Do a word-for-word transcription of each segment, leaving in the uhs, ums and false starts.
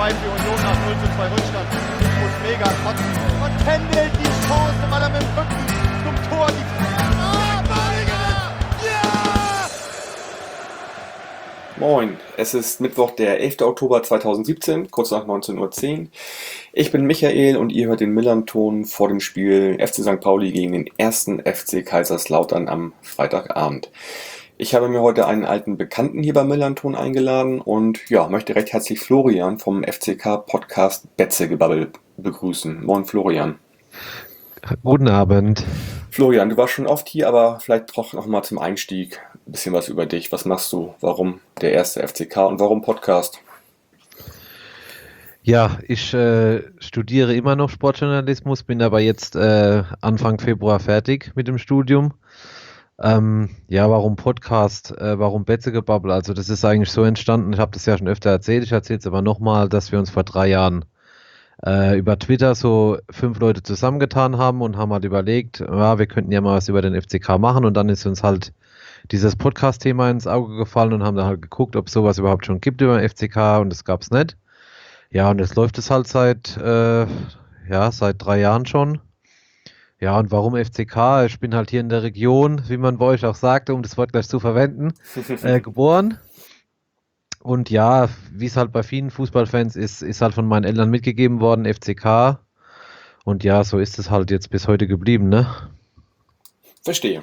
zwei für Union nach null zu zwei Rückstand. Ich muss mega kotzen. Und Kendall die Chance, weil er mit dem Rücken zum Tor die Ah, ja! Moin, es ist Mittwoch, der elfter Oktober zweitausendsiebzehn, kurz nach neunzehn Uhr zehn. Ich bin Michael und ihr hört den Millern-Ton vor dem Spiel F C Sankt Pauli gegen den ersten F C Kaiserslautern am Freitagabend. Ich habe mir heute einen alten Bekannten hier beim Millern-Ton eingeladen und ja, möchte recht herzlich Florian vom F C K-Podcast Betzegebabbel begrüßen. Moin Florian. Guten Abend. Florian, du warst schon oft hier, aber vielleicht doch noch mal zum Einstieg ein bisschen was über dich. Was machst du? Warum der erste F C K und warum Podcast? Ja, ich äh, studiere immer noch Sportjournalismus, bin aber jetzt äh, Anfang Februar fertig mit dem Studium. Ähm, ja, warum Podcast? Äh, warum Betzegebabbel? Also das ist eigentlich so entstanden, ich habe das ja schon öfter erzählt, ich erzähle es aber nochmal, dass wir uns vor drei Jahren äh, über Twitter so fünf Leute zusammengetan haben und haben halt überlegt, ja, wir könnten ja mal was über den F C K machen und dann ist uns halt dieses Podcast-Thema ins Auge gefallen und haben dann halt geguckt, ob es sowas überhaupt schon gibt über den F C K und das gab es nicht. Ja, und jetzt läuft es halt seit, äh, ja, seit drei Jahren schon. Ja, und warum F C K? Ich bin halt hier in der Region, wie man bei euch auch sagte, um das Wort gleich zu verwenden, äh, geboren. Und ja, wie es halt bei vielen Fußballfans ist, ist halt von meinen Eltern mitgegeben worden, F C K. Und ja, so ist es halt jetzt bis heute geblieben, ne? Verstehe.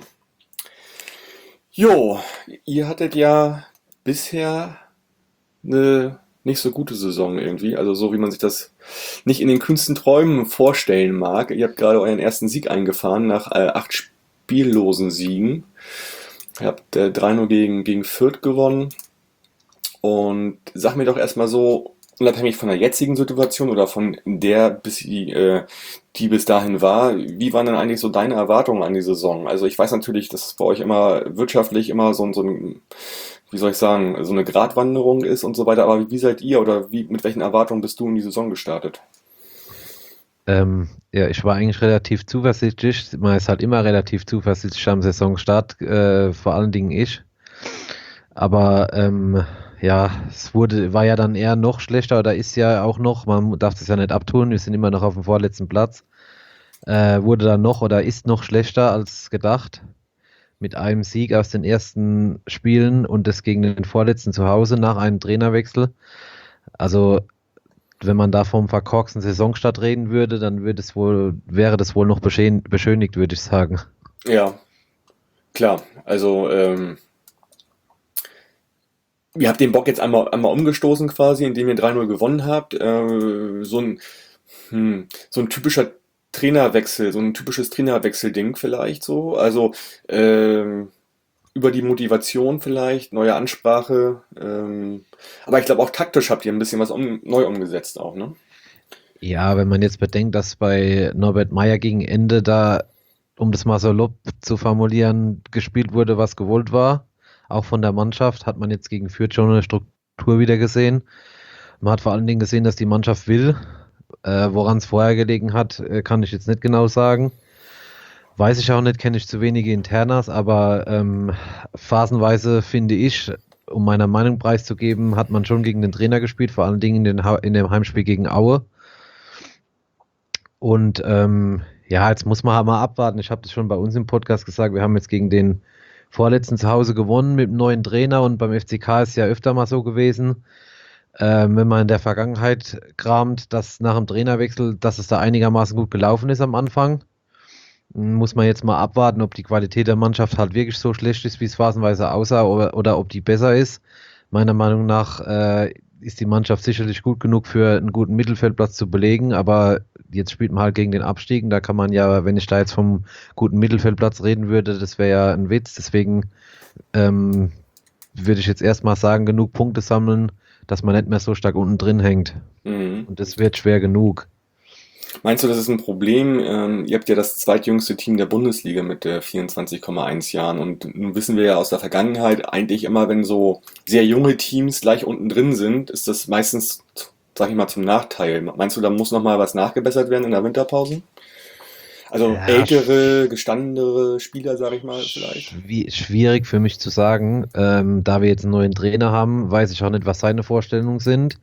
Jo, ihr hattet ja bisher eine nicht so gute Saison irgendwie, also so wie man sich das nicht in den kühnsten Träumen vorstellen mag. Ihr habt gerade euren ersten Sieg eingefahren nach äh, acht spiellosen Siegen. Ihr habt äh, drei null gegen, gegen Fürth gewonnen. Und sag mir doch erstmal so, unabhängig von der jetzigen Situation oder von der, bis die, äh, die bis dahin war, wie waren denn eigentlich so deine Erwartungen an die Saison? Also ich weiß natürlich, dass es bei euch immer wirtschaftlich immer so, so ein, wie soll ich sagen, so eine Gratwanderung ist und so weiter, aber wie seid ihr oder wie, mit welchen Erwartungen bist du in die Saison gestartet? Ähm, ja, ich war eigentlich relativ zuversichtlich. Man ist halt immer relativ zuversichtlich am Saisonstart, äh, vor allen Dingen ich. Aber ähm, ja, es wurde, war ja dann eher noch schlechter oder ist ja auch noch, man darf es ja nicht abtun, wir sind immer noch auf dem vorletzten Platz. Äh, wurde dann noch oder ist noch schlechter als gedacht. Mit einem Sieg aus den ersten Spielen und das gegen den vorletzten zu Hause nach einem Trainerwechsel. Also wenn man da vom verkorksten Saisonstart reden würde, dann würde es wohl, wäre das wohl noch beschön- beschönigt, würde ich sagen. Ja, klar. Also ähm, ihr habt den Bock jetzt einmal, einmal umgestoßen quasi, indem ihr drei null gewonnen habt. Äh, so ein hm, so ein typischer Trainerwechsel, so ein typisches Trainerwechsel-Ding vielleicht so. Also ähm, über die Motivation vielleicht, neue Ansprache. Ähm, aber ich glaube auch taktisch habt ihr ein bisschen was um, neu umgesetzt auch, ne? Ja, wenn man jetzt bedenkt, dass bei Norbert Meyer gegen Ende da, um das mal salopp zu formulieren, gespielt wurde, was gewollt war, auch von der Mannschaft, hat man jetzt gegen Fürth schon eine Struktur wieder gesehen. Man hat vor allen Dingen gesehen, dass die Mannschaft will. Äh, woran es vorher gelegen hat, äh, kann ich jetzt nicht genau sagen. Weiß ich auch nicht, kenne ich zu wenige Internas, aber ähm, phasenweise finde ich, um meiner Meinung preiszugeben, hat man schon gegen den Trainer gespielt, vor allen Dingen in, den ha- in dem Heimspiel gegen Aue. Und ähm, ja, jetzt muss man halt mal abwarten. Ich habe das schon bei uns im Podcast gesagt, wir haben jetzt gegen den vorletzten zu Hause gewonnen mit dem neuen Trainer und beim F C K ist es ja öfter mal so gewesen, ähm, wenn man in der Vergangenheit kramt, dass nach dem Trainerwechsel, dass es da einigermaßen gut gelaufen ist am Anfang. Muss man jetzt mal abwarten, ob die Qualität der Mannschaft halt wirklich so schlecht ist, wie es phasenweise aussah, oder, oder ob die besser ist. Meiner Meinung nach äh, ist die Mannschaft sicherlich gut genug für einen guten Mittelfeldplatz zu belegen, aber jetzt spielt man halt gegen den Abstieg und da kann man ja, wenn ich da jetzt vom guten Mittelfeldplatz reden würde, das wäre ja ein Witz. Deswegen ähm, würde ich jetzt erstmal sagen, genug Punkte sammeln, dass man nicht mehr so stark unten drin hängt. Mhm. Und das wird schwer genug. Meinst du, das ist ein Problem? Ähm, ihr habt ja das zweitjüngste Team der Bundesliga mit äh, vierundzwanzig Komma eins Jahren und nun wissen wir ja aus der Vergangenheit eigentlich immer, wenn so sehr junge Teams gleich unten drin sind, ist das meistens, sag ich mal, zum Nachteil. Meinst du, da muss noch mal was nachgebessert werden in der Winterpause? Also Ja, ältere, gestandenere Spieler, sag ich mal, vielleicht? Schwi- Schwierig für mich zu sagen. Ähm, da wir jetzt einen neuen Trainer haben, weiß ich auch nicht, was seine Vorstellungen sind.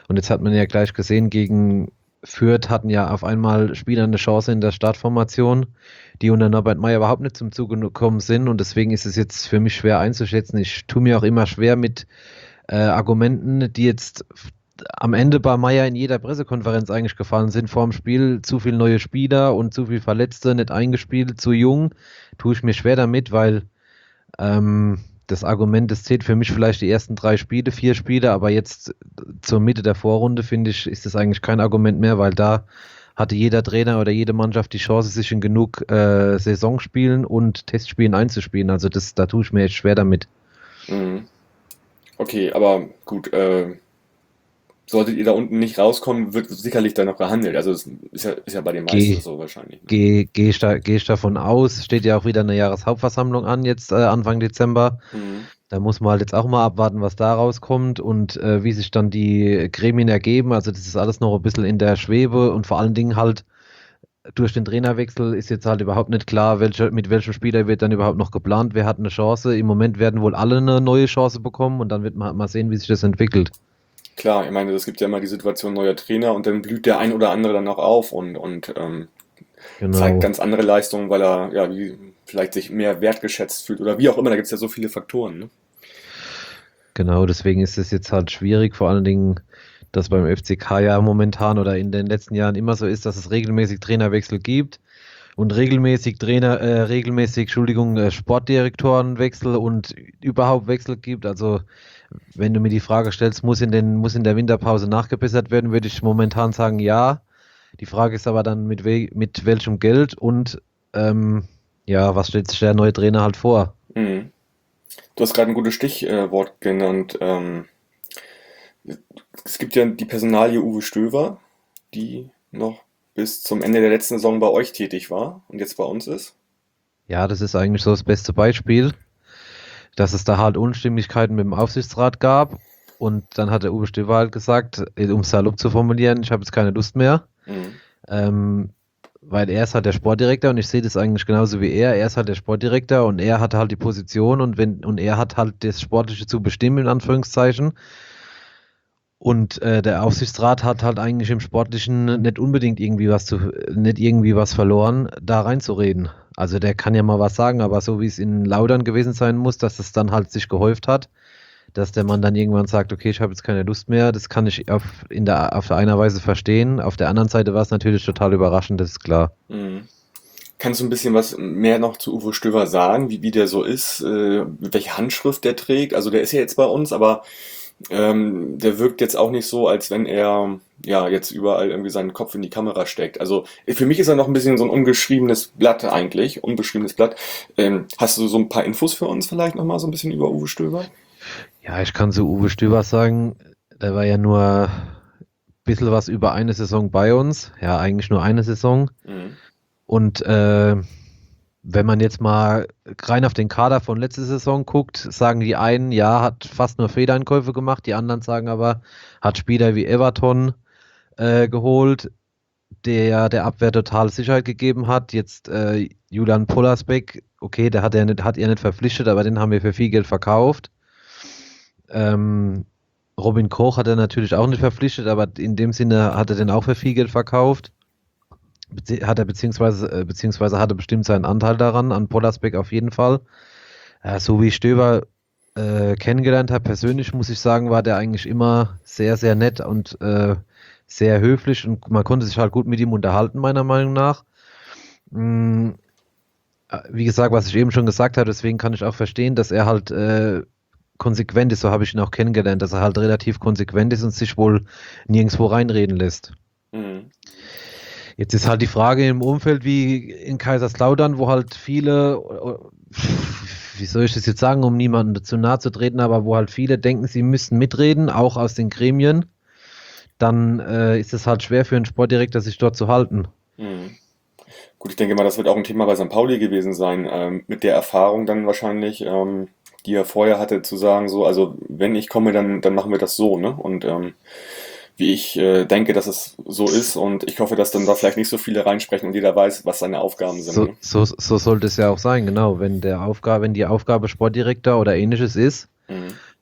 Und jetzt hat man ja gleich gesehen, gegen Fürth hatten ja auf einmal Spieler eine Chance in der Startformation, die unter Norbert Meyer überhaupt nicht zum Zuge gekommen sind. Und deswegen ist es jetzt für mich schwer einzuschätzen. Ich tue mir auch immer schwer mit äh, Argumenten, die jetzt am Ende bei Meyer in jeder Pressekonferenz eigentlich gefallen sind. Vor dem Spiel zu viele neue Spieler und zu viele Verletzte, nicht eingespielt, zu jung. Tue ich mir schwer damit, weil ähm, das Argument, es zählt für mich vielleicht die ersten drei Spiele, vier Spiele, aber jetzt zur Mitte der Vorrunde, finde ich, ist das eigentlich kein Argument mehr, weil da hatte jeder Trainer oder jede Mannschaft die Chance, sich in genug äh, Saisonspielen und Testspielen einzuspielen. Also das, da tue ich mir echt schwer damit. Mhm. Okay, aber gut, äh, solltet ihr da unten nicht rauskommen, wird sicherlich da noch gehandelt. Also das ist ja, ist ja bei den meisten Geh, so wahrscheinlich. Ne? geh, geh, ich da, geh ich davon aus, steht ja auch wieder eine Jahreshauptversammlung an, jetzt äh, Anfang Dezember. Mhm. Da muss man halt jetzt auch mal abwarten, was da rauskommt und äh, wie sich dann die Gremien ergeben. Also das ist alles noch ein bisschen in der Schwebe und vor allen Dingen halt durch den Trainerwechsel ist jetzt halt überhaupt nicht klar, welche, mit welchem Spieler wird dann überhaupt noch geplant. Wer hat eine Chance? Im Moment werden wohl alle eine neue Chance bekommen und dann wird man halt mal sehen, wie sich das entwickelt. Klar, ich meine, es gibt ja immer die Situation neuer Trainer und dann blüht der ein oder andere dann auch auf und, und ähm, Genau. zeigt ganz andere Leistungen, weil er ja wie, vielleicht sich mehr wertgeschätzt fühlt oder wie auch immer. Da gibt es ja so viele Faktoren. Ne? Genau, deswegen ist es jetzt halt schwierig, vor allen Dingen, dass beim F C K ja momentan oder in den letzten Jahren immer so ist, dass es regelmäßig Trainerwechsel gibt und regelmäßig Trainer, äh, regelmäßig, Entschuldigung, äh, Sportdirektorenwechsel und überhaupt Wechsel gibt. Also wenn du mir die Frage stellst, muss in den, muss in der Winterpause nachgebessert werden, würde ich momentan sagen, ja. Die Frage ist aber dann, mit, we mit welchem Geld und ähm, ja, was stellt sich der neue Trainer halt vor? Mhm. Du hast gerade ein gutes Stichwort genannt. Ähm, es gibt ja die Personalie Uwe Stöver, die noch bis zum Ende der letzten Saison bei euch tätig war und jetzt bei uns ist. Ja, das ist eigentlich so das beste Beispiel, dass es da halt Unstimmigkeiten mit dem Aufsichtsrat gab und dann hat der Uwe Stöver halt gesagt, um es salopp zu formulieren, ich habe jetzt keine Lust mehr, Mhm. ähm, weil er ist halt der Sportdirektor und ich sehe das eigentlich genauso wie er, er ist halt der Sportdirektor und er hat halt die Position und wenn und er hat halt das Sportliche zu bestimmen, in Anführungszeichen. Und äh, der Aufsichtsrat hat halt eigentlich im Sportlichen nicht unbedingt irgendwie was zu, nicht irgendwie was verloren, da reinzureden. Also der kann ja mal was sagen, aber so wie es in Laudern gewesen sein muss, dass es dann halt sich gehäuft hat, dass der Mann dann irgendwann sagt, okay, ich habe jetzt keine Lust mehr, das kann ich auf, in der, auf der einer Weise verstehen. Auf der anderen Seite war es natürlich total überraschend, das ist klar. Mhm. Kannst du ein bisschen was mehr noch zu Uwe Stöver sagen, wie, wie der so ist, äh, welche Handschrift der trägt? Also der ist ja jetzt bei uns, aber ähm, der wirkt jetzt auch nicht so, als wenn er ja jetzt überall irgendwie seinen Kopf in die Kamera steckt. Also für mich ist er noch ein bisschen so ein ungeschriebenes Blatt eigentlich, unbeschriebenes Blatt. Ähm, hast du so ein paar Infos für uns vielleicht nochmal so ein bisschen über Uwe Stöver? Ja, ich kann zu Uwe Stöber sagen, der war ja nur ein bisschen was über eine Saison bei uns. Ja, eigentlich nur eine Saison. Mhm. Und äh, wenn man jetzt mal rein auf den Kader von letzter Saison guckt, sagen die einen, ja, hat fast nur Fehleinkäufe gemacht, die anderen sagen aber, hat Spieler wie Everton äh, geholt, der der Abwehr total Sicherheit gegeben hat. Jetzt äh, Julian Pollersbeck, okay, der hat er nicht, hat er nicht verpflichtet, aber den haben wir für viel Geld verkauft. Ähm, Robin Koch hat er natürlich auch nicht verpflichtet, aber in dem Sinne hat er den auch für viel Geld verkauft. Bezieh- Hat er beziehungsweise, äh, beziehungsweise hatte bestimmt seinen Anteil daran, an Pollersbeck auf jeden Fall. Äh, so wie ich Stöber äh, kennengelernt habe, persönlich muss ich sagen, war der eigentlich immer sehr, sehr nett und äh, sehr höflich und man konnte sich halt gut mit ihm unterhalten, meiner Meinung nach. Mm, äh, Wie gesagt, was ich eben schon gesagt habe, deswegen kann ich auch verstehen, dass er halt äh, konsequent ist, so habe ich ihn auch kennengelernt, dass er halt relativ konsequent ist und sich wohl nirgendwo reinreden lässt. Mhm. Jetzt ist halt die Frage im Umfeld wie in Kaiserslautern, wo halt viele, wie soll ich das jetzt sagen, um niemandem zu nahe zu treten, aber wo halt viele denken, sie müssten mitreden, auch aus den Gremien, dann äh, ist es halt schwer für einen Sportdirektor, sich dort zu halten. Mhm. Gut, ich denke mal, das wird auch ein Thema bei Sankt Pauli gewesen sein, ähm, mit der Erfahrung dann wahrscheinlich, ähm, die er vorher hatte, zu sagen, so, also wenn ich komme, dann, dann machen wir das so, ne? Und ähm, wie ich äh, denke, dass es so ist und ich hoffe, dass dann da vielleicht nicht so viele reinsprechen und jeder weiß, was seine Aufgaben sind. So, Ne? so, so sollte es ja auch sein, genau. Wenn der Aufgabe, wenn die Aufgabe Sportdirektor oder ähnliches ist, Mhm.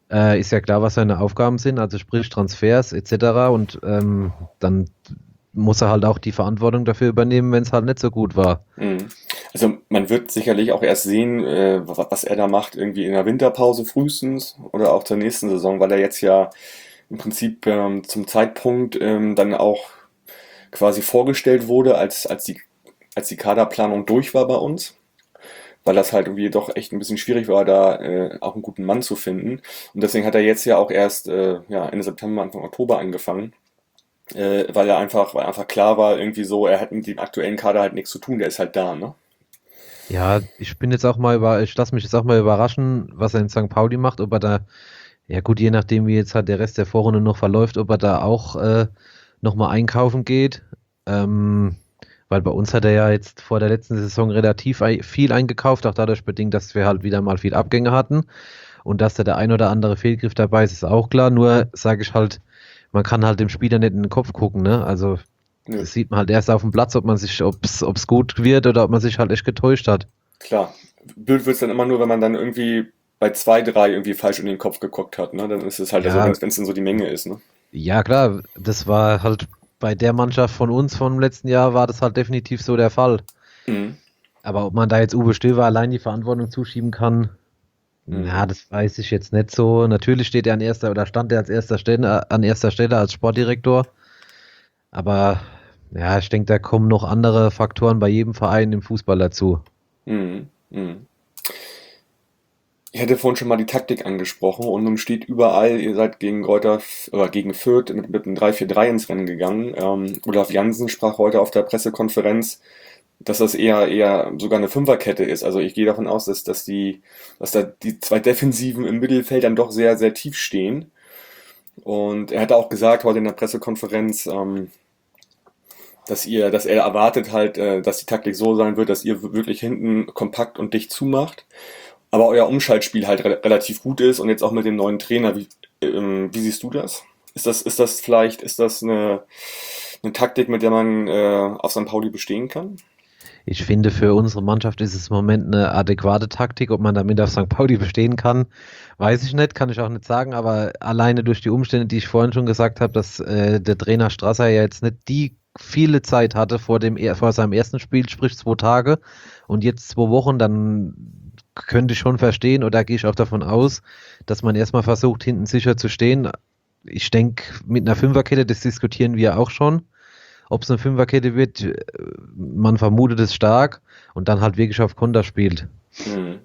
äh, ist ja klar, was seine Aufgaben sind, also sprich Transfers et cetera. Und ähm, dann muss er halt auch die Verantwortung dafür übernehmen, wenn es halt nicht so gut war. Mhm. Also man wird sicherlich auch erst sehen, äh, wa- was er da macht, irgendwie in der Winterpause frühestens oder auch zur nächsten Saison, weil er jetzt ja im Prinzip ähm, zum Zeitpunkt ähm, dann auch quasi vorgestellt wurde, als, als die, als die Kaderplanung durch war bei uns, weil das halt irgendwie doch echt ein bisschen schwierig war, da äh, auch einen guten Mann zu finden. Und deswegen hat er jetzt ja auch erst äh, ja, Ende September, Anfang Oktober angefangen, äh, weil er einfach, weil einfach klar war, irgendwie so, er hat mit dem aktuellen Kader halt nichts zu tun, der ist halt da, ne? Ja, ich bin jetzt auch mal über, ich lasse mich jetzt auch mal überraschen, was er in Sankt Pauli macht, ob er da, ja gut, je nachdem, wie jetzt halt der Rest der Vorrunde noch verläuft, ob er da auch äh, nochmal einkaufen geht. Ähm, weil bei uns hat er ja jetzt vor der letzten Saison relativ ei- viel eingekauft, auch dadurch bedingt, dass wir halt wieder mal viel Abgänge hatten. Und dass da der ein oder andere Fehlgriff dabei ist, ist auch klar. Nur sage ich halt, man kann halt dem Spieler nicht in den Kopf gucken, ne? Also Nö, das sieht man halt erst auf dem Platz, ob man sich, ob's, ob's gut wird oder ob man sich halt echt getäuscht hat. klar. Blöd wird's dann immer nur, wenn man dann irgendwie bei zwei, drei irgendwie falsch in den Kopf geguckt hat, ne? Dann ist es halt so, wenn Ja, es dann so die Menge ist, ne? ja klar, das war halt bei der Mannschaft von uns vom letzten Jahr war das halt definitiv so der Fall. Mhm. Aber ob man da jetzt Uwe Stöver allein die Verantwortung zuschieben kann, na, Mhm. das weiß ich jetzt nicht so. Natürlich steht er an erster oder stand er als erster Stelle, an erster Stelle als Sportdirektor. Aber ja, ich denke, da kommen noch andere Faktoren bei jedem Verein im Fußball dazu. Mhm. Mhm. Ich hatte vorhin schon mal die Taktik angesprochen und nun steht überall, ihr seid gegen Greuther oder gegen Fürth mit, mit einem drei vier drei ins Rennen gegangen. Ähm, Olaf Jansen sprach heute auf der Pressekonferenz, dass das eher eher sogar eine Fünferkette ist. Also ich gehe davon aus, dass, dass die, dass da die zwei Defensiven im Mittelfeld dann doch sehr, sehr tief stehen. Und er hatte auch gesagt heute in der Pressekonferenz, ähm, dass ihr, dass er erwartet halt, äh, dass die Taktik so sein wird, dass ihr wirklich hinten kompakt und dicht zumacht, aber euer Umschaltspiel halt re relativ gut ist und jetzt auch mit dem neuen Trainer. Wie, ähm, wie siehst du das? Ist das, ist das vielleicht, ist das eine, eine Taktik, mit der man äh, auf Sankt Pauli bestehen kann? Ich finde, für unsere Mannschaft ist es im Moment eine adäquate Taktik. Ob man damit auf Sankt Pauli bestehen kann, weiß ich nicht, kann ich auch nicht sagen. Aber alleine durch die Umstände, die ich vorhin schon gesagt habe, dass äh, der Trainer Strasser ja jetzt nicht die viele Zeit hatte vor dem er- vor seinem ersten Spiel, sprich zwei Tage und jetzt zwei Wochen, dann könnte ich schon verstehen oder gehe ich auch davon aus, dass man erstmal versucht, hinten sicher zu stehen. Ich denke, mit einer Fünferkette, das diskutieren wir auch schon. Ob es eine Fünferkette wird, äh, man vermutet es stark und dann halt wirklich auf Konter spielt. Hm.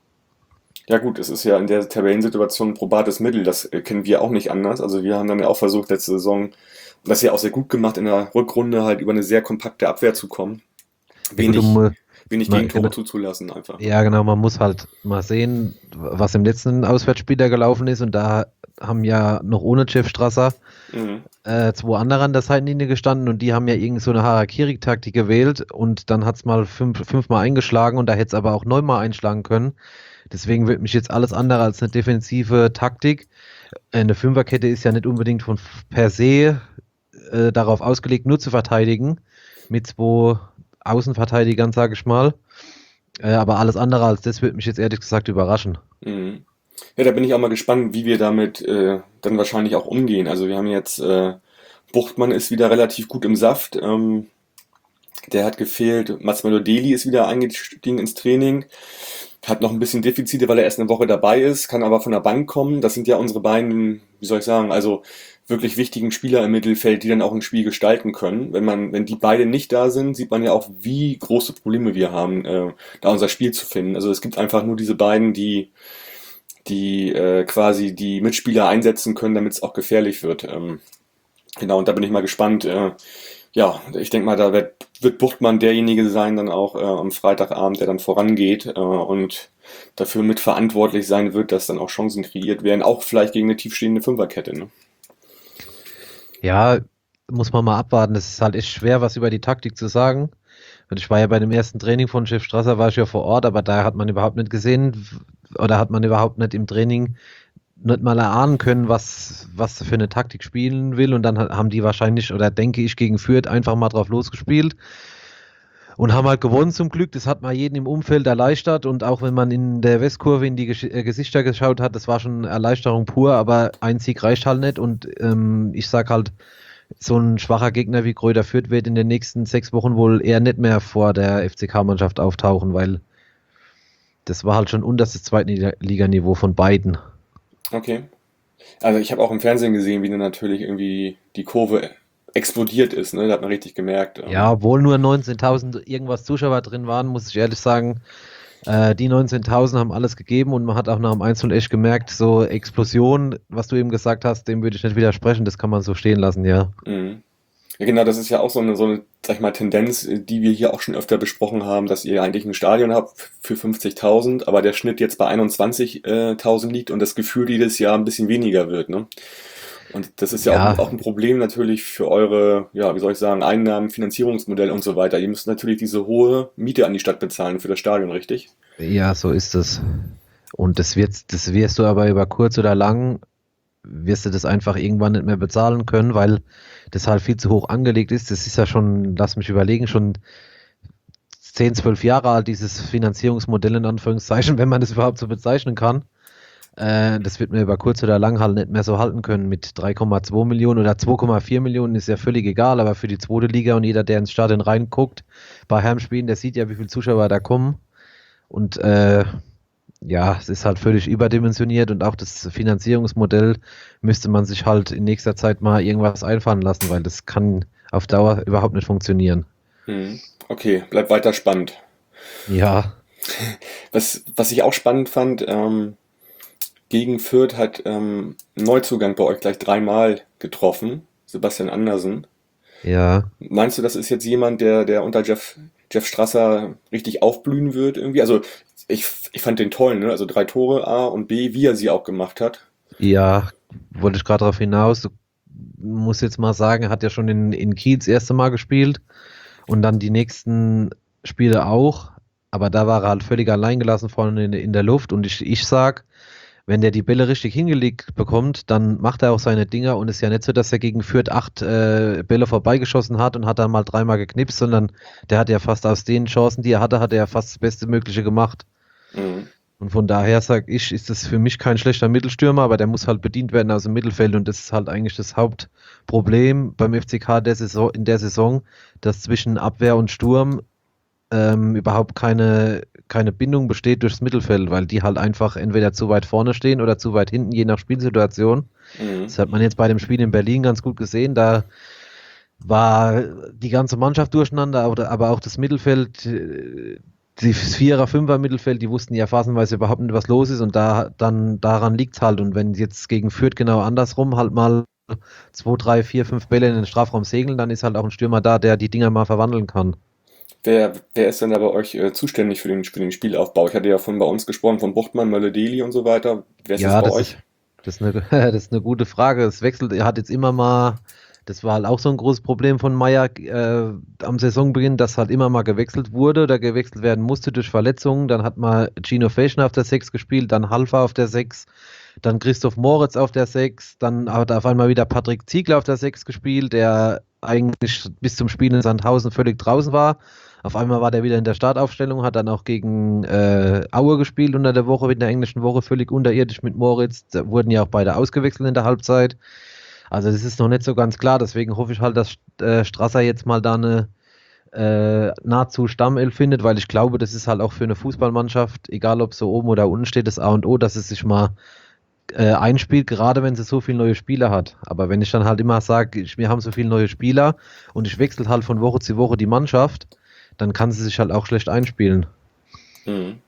Ja gut, es ist ja in der Tabellensituation ein probates Mittel, das äh, kennen wir auch nicht anders. Also wir haben dann ja auch versucht, letzte Saison, und das ja auch sehr gut gemacht, in der Rückrunde halt über eine sehr kompakte Abwehr zu kommen. Ja, gut, Wenig, um, wenig mal, Gegentore genau, zuzulassen einfach, ne? ja, genau, man muss halt mal sehen, was im letzten Auswärtsspiel da gelaufen ist und da haben ja noch ohne Jeff Strasser Mhm. äh, zwei andere an der Seitenlinie gestanden und die haben ja irgend so eine Harakiri-Taktik gewählt und dann hat es mal fünf, fünfmal eingeschlagen und da hätte es aber auch neunmal einschlagen können. Deswegen wird mich jetzt alles andere als eine defensive Taktik. Eine Fünferkette ist ja nicht unbedingt von per se äh, darauf ausgelegt, nur zu verteidigen, mit zwei Außenverteidigern, sage ich mal. Äh, aber alles andere als das würde mich jetzt ehrlich gesagt überraschen. Mhm. Ja, da bin ich auch mal gespannt, wie wir damit äh, dann wahrscheinlich auch umgehen. Also wir haben jetzt, äh, Buchtmann ist wieder relativ gut im Saft. Ähm, der hat gefehlt. Mats Deli ist wieder eingestiegen ins Training. Hat noch ein bisschen Defizite, weil er erst eine Woche dabei ist, kann aber von der Bank kommen. Das sind ja unsere beiden, wie soll ich sagen, also wirklich wichtigen Spieler im Mittelfeld, die dann auch ein Spiel gestalten können. Wenn man, wenn die beide nicht da sind, sieht man ja auch, wie große Probleme wir haben, äh, da unser Spiel zu finden. Also es gibt einfach nur diese beiden, die die äh, quasi die Mitspieler einsetzen können, damit es auch gefährlich wird. Ähm, genau, und da bin ich mal gespannt. Äh, ja, ich denke mal, da wird, wird Buchtmann derjenige sein, dann auch äh, am Freitagabend, der dann vorangeht äh, und dafür mitverantwortlich sein wird, dass dann auch Chancen kreiert werden, auch vielleicht gegen eine tiefstehende Fünferkette. Ne? Ja, muss man mal abwarten. Es ist halt echt schwer, was über die Taktik zu sagen. Und ich war ja bei dem ersten Training von Chef Strasser, war ich ja vor Ort, aber da hat man überhaupt nicht gesehen oder hat man überhaupt nicht im Training nicht mal erahnen können, was, was für eine Taktik spielen will. Und dann ha- haben die wahrscheinlich, oder denke ich, gegen Fürth einfach mal drauf losgespielt. Und haben halt gewonnen zum Glück. Das hat mal jeden im Umfeld erleichtert. Und auch wenn man in der Westkurve in die Gesch- äh, Gesichter geschaut hat, das war schon Erleichterung pur. Aber ein Sieg reicht halt nicht. Und ähm, ich sag halt, so ein schwacher Gegner wie Greuther Fürth wird in den nächsten sechs Wochen wohl eher nicht mehr vor der F C K-Mannschaft auftauchen, weil das war halt schon unterstes Zweitliganiveau von beiden. Okay. Also ich habe auch im Fernsehen gesehen, wie dann natürlich irgendwie die Kurve explodiert ist, ne? Da hat man richtig gemerkt. ähm, Ja, obwohl nur neunzehntausend irgendwas Zuschauer drin waren, muss ich ehrlich sagen, äh, die neunzehntausend haben alles gegeben und man hat auch nach dem eins null echt gemerkt, so Explosion, was du eben gesagt hast, dem würde ich nicht widersprechen, das kann man so stehen lassen, ja. Mhm. Ja, genau, das ist ja auch so eine, so eine, sag ich mal, Tendenz, äh, die wir hier auch schon öfter besprochen haben, dass ihr eigentlich ein Stadion habt für fünfzigtausend, aber der Schnitt jetzt bei einundzwanzigtausend liegt und das Gefühl jedes Jahr ein bisschen weniger wird, ne? Und das ist ja Ja, auch, auch ein Problem natürlich für eure, ja, wie soll ich sagen, Einnahmen, Finanzierungsmodell und so weiter. Ihr müsst natürlich diese hohe Miete an die Stadt bezahlen für das Stadion, richtig? ja, so ist es. Und das wird, das wirst du aber über kurz oder lang, wirst du das einfach irgendwann nicht mehr bezahlen können, weil das halt viel zu hoch angelegt ist. Das ist ja schon, lass mich überlegen, schon zehn, zwölf Jahre alt, dieses Finanzierungsmodell in Anführungszeichen, wenn man das überhaupt so bezeichnen kann. Äh, das wird mir über kurz oder lang halt nicht mehr so halten können. Mit drei Komma zwei Millionen oder zwei Komma vier Millionen ist ja völlig egal, aber für die zweite Liga und jeder, der ins Stadion reinguckt, bei Heimspielen, der sieht ja, wie viele Zuschauer da kommen. Und äh, ja, es ist halt völlig überdimensioniert und auch das Finanzierungsmodell müsste man sich halt in nächster Zeit mal irgendwas einfallen lassen, weil das kann auf Dauer überhaupt nicht funktionieren. Hm. Okay, bleibt weiter spannend. Ja, Was, was ich auch spannend fand, ähm, gegen Fürth hat ähm, ein Neuzugang bei euch gleich dreimal getroffen, Sebastian Andersen. ja. Meinst du, das ist jetzt jemand, der, der unter Jeff, Jeff Strasser richtig aufblühen wird irgendwie? Also ich, ich fand den toll, ne? Also drei Tore, A und B, wie er sie auch gemacht hat. Ja, wollte ich gerade darauf hinaus. Du musst jetzt mal sagen, er hat ja schon in, in Kiel das erste Mal gespielt und dann die nächsten Spiele auch. Aber da war er halt völlig allein gelassen vorne in, in der Luft. Und ich, ich sag, wenn der die Bälle richtig hingelegt bekommt, dann macht er auch seine Dinger. Und es ist ja nicht so, dass er gegen Fürth acht äh, Bälle vorbeigeschossen hat und hat dann mal dreimal geknipst, sondern der hat ja fast aus den Chancen, die er hatte, hat er ja fast das Beste Mögliche gemacht. Mhm. Und von daher sage ich, ist das für mich kein schlechter Mittelstürmer, aber der muss halt bedient werden aus dem Mittelfeld und das ist halt eigentlich das Hauptproblem beim F C K der Saison, in der Saison, dass zwischen Abwehr und Sturm ähm, überhaupt keine, keine Bindung besteht durchs Mittelfeld, weil die halt einfach entweder zu weit vorne stehen oder zu weit hinten, je nach Spielsituation. Mhm. Das hat man jetzt bei dem Spiel in Berlin ganz gut gesehen, da war die ganze Mannschaft durcheinander, aber aber auch das Mittelfeld, äh, die Vierer-, Fünfer-Mittelfeld, die wussten ja phasenweise überhaupt nicht, was los ist und da dann daran liegt's halt. Und wenn jetzt gegen Fürth genau andersrum halt mal zwei, drei, vier, fünf Bälle in den Strafraum segeln, dann ist halt auch ein Stürmer da, der die Dinger mal verwandeln kann. Wer, wer ist denn da bei euch äh, zuständig für den, für den Spielaufbau? Ich hatte ja von bei uns gesprochen, von Buchtmann, Mölle-Deli und so weiter. Wer ist Ja, das bei das euch? ist, das ist eine, das ist eine gute Frage. Es wechselt, er hat jetzt immer mal, das war halt auch so ein großes Problem von Meier äh, am Saisonbeginn, dass halt immer mal gewechselt wurde oder gewechselt werden musste durch Verletzungen. Dann hat mal Gino Fechner auf der sechs gespielt, dann Halfa auf der sechs, dann Christoph Moritz auf der sechs, dann hat auf einmal wieder Patrick Ziegler auf der sechs gespielt, der eigentlich bis zum Spiel in Sandhausen völlig draußen war. Auf einmal war der wieder in der Startaufstellung, hat dann auch gegen äh, Aue gespielt unter der Woche, in der englischen Woche, völlig unterirdisch mit Moritz. Da wurden ja auch beide ausgewechselt in der Halbzeit. Also das ist noch nicht so ganz klar, deswegen hoffe ich halt, dass äh, Strasser jetzt mal da eine äh, nahezu Stammelf findet, weil ich glaube, das ist halt auch für eine Fußballmannschaft, egal ob so oben oder unten steht, das A und O, dass es sich mal äh, einspielt, gerade wenn sie so viele neue Spieler hat. Aber wenn ich dann halt immer sage, ich- wir haben so viele neue Spieler und ich wechsle halt von Woche zu Woche die Mannschaft, dann kann sie sich halt auch schlecht einspielen. Mhm.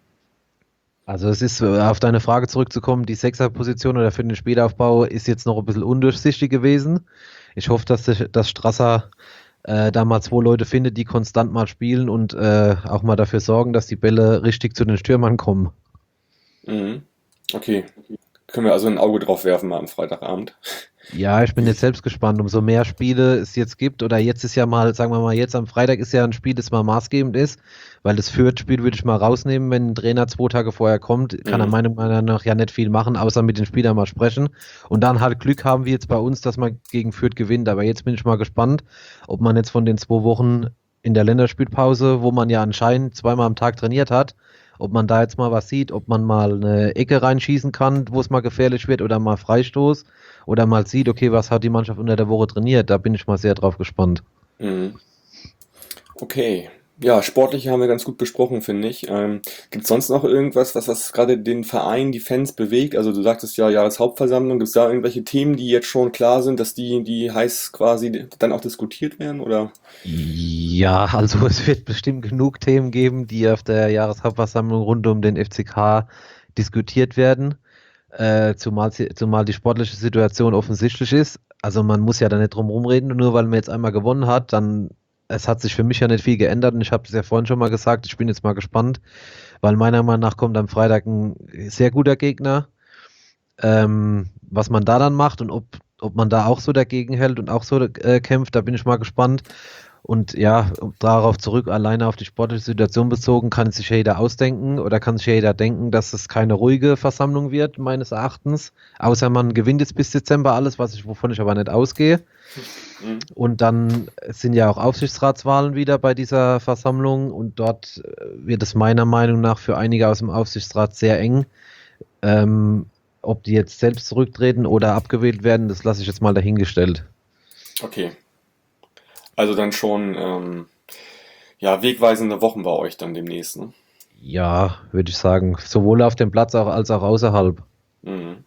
Also es ist, äh, auf deine Frage zurückzukommen, die Sechserposition oder für den Spielaufbau ist jetzt noch ein bisschen undurchsichtig gewesen. Ich hoffe, dass, der, dass Strasser äh, da mal zwei Leute findet, die konstant mal spielen und äh, auch mal dafür sorgen, dass die Bälle richtig zu den Stürmern kommen. Mhm. Okay. Können wir also ein Auge drauf werfen mal am Freitagabend. Ja, ich bin jetzt selbst gespannt, umso mehr Spiele es jetzt gibt, oder jetzt ist ja mal, sagen wir mal, jetzt am Freitag ist ja ein Spiel, das mal maßgebend ist, weil das Fürth-Spiel würde ich mal rausnehmen, wenn ein Trainer zwei Tage vorher kommt, kann er Mhm. meiner Meinung nach ja nicht viel machen, außer mit den Spielern mal sprechen und dann halt Glück haben wir jetzt bei uns, dass man gegen Fürth gewinnt, aber jetzt bin ich mal gespannt, ob man jetzt von den zwei Wochen in der Länderspielpause, wo man ja anscheinend zweimal am Tag trainiert hat, ob man da jetzt mal was sieht, ob man mal eine Ecke reinschießen kann, wo es mal gefährlich wird oder mal Freistoß oder mal sieht, okay, was hat die Mannschaft unter der Woche trainiert. Da bin ich mal sehr drauf gespannt. Mhm. Okay. Ja, sportlich haben wir ganz gut besprochen, finde ich. Ähm, gibt es sonst noch irgendwas, was, was gerade den Verein, die Fans bewegt? Also du sagtest ja Jahreshauptversammlung. Gibt es da irgendwelche Themen, die jetzt schon klar sind, dass die, die heiß quasi dann auch diskutiert werden? Oder? Ja, also es wird bestimmt genug Themen geben, die auf der Jahreshauptversammlung rund um den F C K diskutiert werden, äh, zumal, sie- zumal die sportliche Situation offensichtlich ist. Also man muss ja da nicht drum rumreden, nur weil man jetzt einmal gewonnen hat, dann, es hat sich für mich ja nicht viel geändert und ich habe es ja vorhin schon mal gesagt, ich bin jetzt mal gespannt, weil meiner Meinung nach kommt am Freitag ein sehr guter Gegner. Ähm, was man da dann macht und ob, ob man da auch so dagegen hält und auch so äh, kämpft, da bin ich mal gespannt. Und ja, um darauf zurück, alleine auf die sportliche Situation bezogen, kann sich ja jeder ausdenken oder kann sich ja jeder denken, dass es keine ruhige Versammlung wird, meines Erachtens. Außer man gewinnt jetzt bis Dezember alles, was ich, wovon ich aber nicht ausgehe. Mhm. Und dann sind ja auch Aufsichtsratswahlen wieder bei dieser Versammlung und dort äh, wird es meiner Meinung nach für einige aus dem Aufsichtsrat sehr eng. Ähm, ob die jetzt selbst zurücktreten oder abgewählt werden, das lasse ich jetzt mal dahingestellt. Okay. Also dann schon ähm, ja, wegweisende Wochen bei euch dann demnächst, ne? Ja, würde ich sagen, sowohl auf dem Platz auch, als auch außerhalb. Mhm.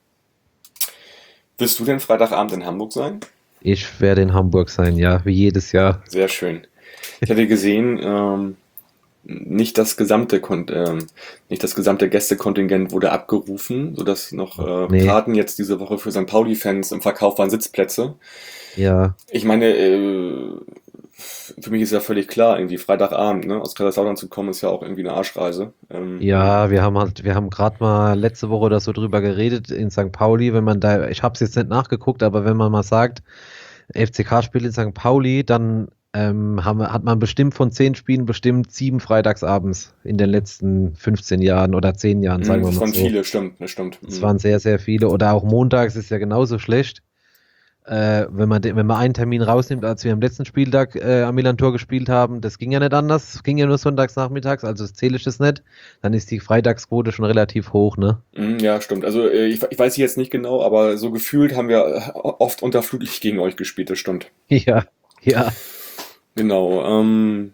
Wirst du denn Freitagabend in Hamburg sein? Ich werde in Hamburg sein, ja, wie jedes Jahr. Sehr schön. Ich hatte gesehen, ähm, nicht das gesamte Kon ähm, nicht das gesamte Gästekontingent wurde abgerufen, sodass noch äh, Nee, Karten jetzt diese Woche für Sankt Pauli-Fans im Verkauf waren, Sitzplätze. ja, Ich meine, äh, für mich ist ja völlig klar, irgendwie Freitagabend, ne, aus Kaiserslautern zu kommen, ist ja auch irgendwie eine Arschreise. Ähm, ja, wir haben halt, wir haben gerade mal letzte Woche oder so drüber geredet in Sankt Pauli, wenn man da, ich habe es jetzt nicht nachgeguckt, aber wenn man mal sagt, F C K spielt in Sankt Pauli, dann ähm, haben, wir- hat man bestimmt von zehn Spielen bestimmt sieben freitagsabends in den letzten fünfzehn Jahren oder zehn Jahren, sagen mh, wir das mal waren so. viele, stimmt, das stimmt. Es Mhm. waren sehr, sehr viele. Oder auch montags ist ja genauso schlecht. Äh, wenn man, den- wenn man einen Termin rausnimmt, als wir am letzten Spieltag äh, am Milan-Tor gespielt haben, das ging ja nicht anders. Es ging ja nur sonntags nachmittags, also das zähle ich das nicht. Dann ist die Freitagsquote schon relativ hoch, ne? Mhm, ja, stimmt. Also äh, ich, ich weiß jetzt nicht genau, aber so gefühlt haben wir äh, oft unter Flutlicht gegen euch gespielt, das stimmt. Ja, ja. Genau. Ähm,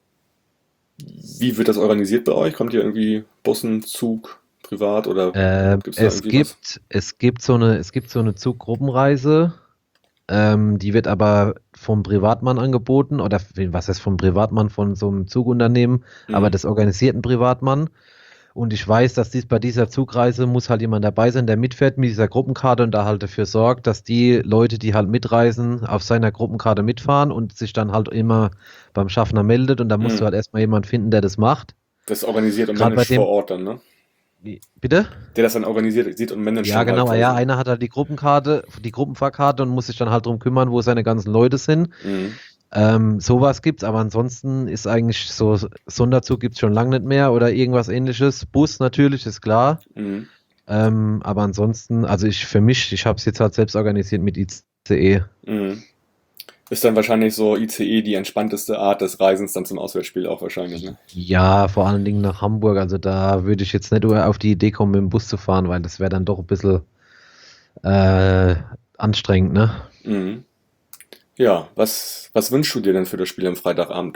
wie wird das organisiert bei euch? Kommt ihr irgendwie Bussen, Zug, privat oder Äh, gibt es da es irgendwie was? gibt, es gibt so eine, es gibt so eine Zuggruppenreise, ähm, die wird aber vom Privatmann angeboten oder was heißt vom Privatmann, von so einem Zugunternehmen, aber Mhm. das organisiert ein Privatmann. Und ich weiß, dass dies bei dieser Zugreise muss halt jemand dabei sein, der mitfährt mit dieser Gruppenkarte und da halt dafür sorgt, dass die Leute, die halt mitreisen, auf seiner Gruppenkarte mitfahren und sich dann halt immer beim Schaffner meldet und da musst du Mhm. halt erstmal jemanden finden, der das macht. Das organisiert und Gerade bei managt vor dem, Ort dann, ne? wie- bitte? Der das dann organisiert, sieht und managt Ja, dann halt genau, ja, quasi. einer hat halt die Gruppenkarte, die Gruppenfahrkarte und muss sich dann halt drum kümmern, wo seine ganzen Leute sind. Mhm. Ähm, sowas gibt's, aber ansonsten ist eigentlich so, Sonderzug gibt's schon lange nicht mehr oder irgendwas ähnliches. Bus natürlich, ist klar. Mhm. Ähm, aber ansonsten, also ich für mich, ich habe es jetzt halt selbst organisiert mit I C E. Mhm. Ist dann wahrscheinlich so I C E die entspannteste Art des Reisens dann zum Auswärtsspiel auch wahrscheinlich, ne? Ja, vor allen Dingen nach Hamburg. Also da würde ich jetzt nicht auf die Idee kommen, mit dem Bus zu fahren, weil das wäre dann doch ein bisschen äh, anstrengend, ne? Mhm. Ja, was, was wünschst du dir denn für das Spiel am Freitagabend?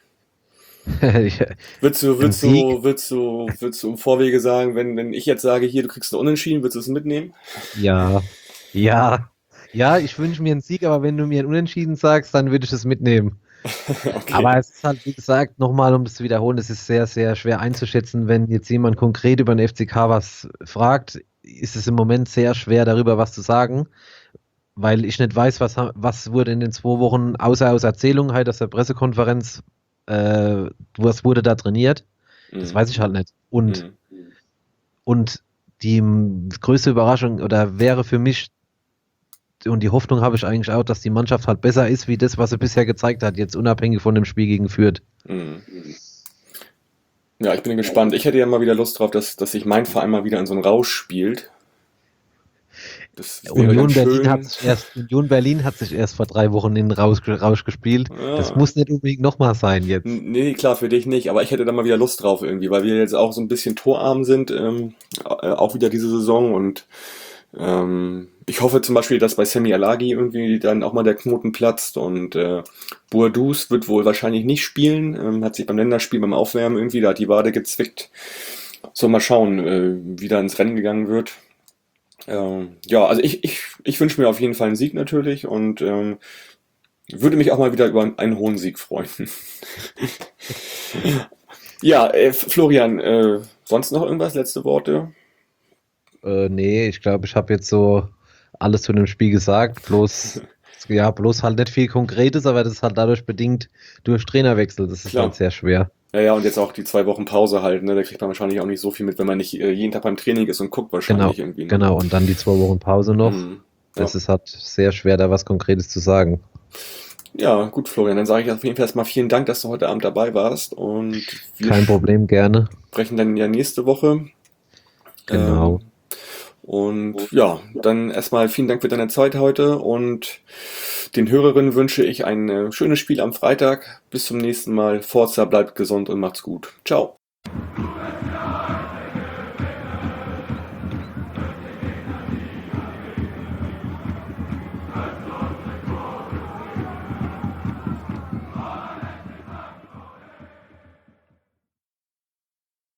Ja, Würdest du, ein würdest Sieg, du, würdest du, würdest du im Vorwege sagen, wenn, wenn ich jetzt sage, hier, du kriegst einen Unentschieden, würdest du es mitnehmen? ja, ja, ja, ich wünsche mir einen Sieg, aber wenn du mir ein Unentschieden sagst, dann würde ich es mitnehmen. Okay. Aber es ist halt, wie gesagt, nochmal, um das zu wiederholen, es ist sehr, sehr schwer einzuschätzen, wenn jetzt jemand konkret über den F C K was fragt, ist es im Moment sehr schwer, darüber was zu sagen, weil ich nicht weiß, was, ha- was wurde in den zwei Wochen, außer aus Erzählungen halt aus der Pressekonferenz, äh, was wurde da trainiert, das Mhm. weiß ich halt nicht. Und, Mhm. und die m, größte Überraschung oder wäre für mich, und die Hoffnung habe ich eigentlich auch, dass die Mannschaft halt besser ist, wie das, was sie bisher gezeigt hat, jetzt unabhängig von dem Spiel gegen Fürth. Mhm. Ja, ich bin gespannt. Ich hätte ja mal wieder Lust drauf, dass, dass sich mein Verein mal wieder in so einen Rausch spielt. Das wäre Union ganz Berlin schön. hat sich erst, Union Berlin hat sich erst vor drei Wochen in den Rausch, Rausch gespielt. Das Ja. muss nicht unbedingt nochmal sein jetzt. N- Nee, klar, für dich nicht, aber ich hätte da mal wieder Lust drauf irgendwie, weil wir jetzt auch so ein bisschen torarm sind, ähm, äh, auch wieder diese Saison und ähm, ich hoffe zum Beispiel, dass bei Semi Alagi irgendwie dann auch mal der Knoten platzt und äh, Boadus wird wohl wahrscheinlich nicht spielen, ähm, hat sich beim Länderspiel beim Aufwärmen irgendwie, da hat die Wade gezwickt. So, mal schauen, äh, wie da ins Rennen gegangen wird. Ähm, ja, also ich, ich, ich wünsche mir auf jeden Fall einen Sieg natürlich und ähm, würde mich auch mal wieder über einen hohen Sieg freuen. Ja, äh, Florian, äh, sonst noch irgendwas? Letzte Worte? Äh, nee, ich glaube, ich habe jetzt so alles zu dem Spiel gesagt. Bloß, ja, bloß halt nicht viel Konkretes, aber das ist halt dadurch bedingt durch Trainerwechsel. Das ist Klar. halt sehr schwer. Ja, ja, und jetzt auch die zwei Wochen Pause halt, ne? Da kriegt man wahrscheinlich auch nicht so viel mit, wenn man nicht äh, jeden Tag beim Training ist und guckt wahrscheinlich Genau, irgendwie. Ne? genau. Und dann die zwei Wochen Pause noch. Hm. Das Ja. ist halt sehr schwer, da was Konkretes zu sagen. Ja, gut, Florian, dann sage ich auf jeden Fall erstmal vielen Dank, dass du heute Abend dabei warst und wir Kein Problem, gerne. sprechen dann ja nächste Woche. Genau. Ähm, und ja, dann erstmal vielen Dank für deine Zeit heute und den Hörerinnen wünsche ich ein äh, schönes Spiel am Freitag. Bis zum nächsten Mal. Forza, bleibt gesund und macht's gut. Ciao.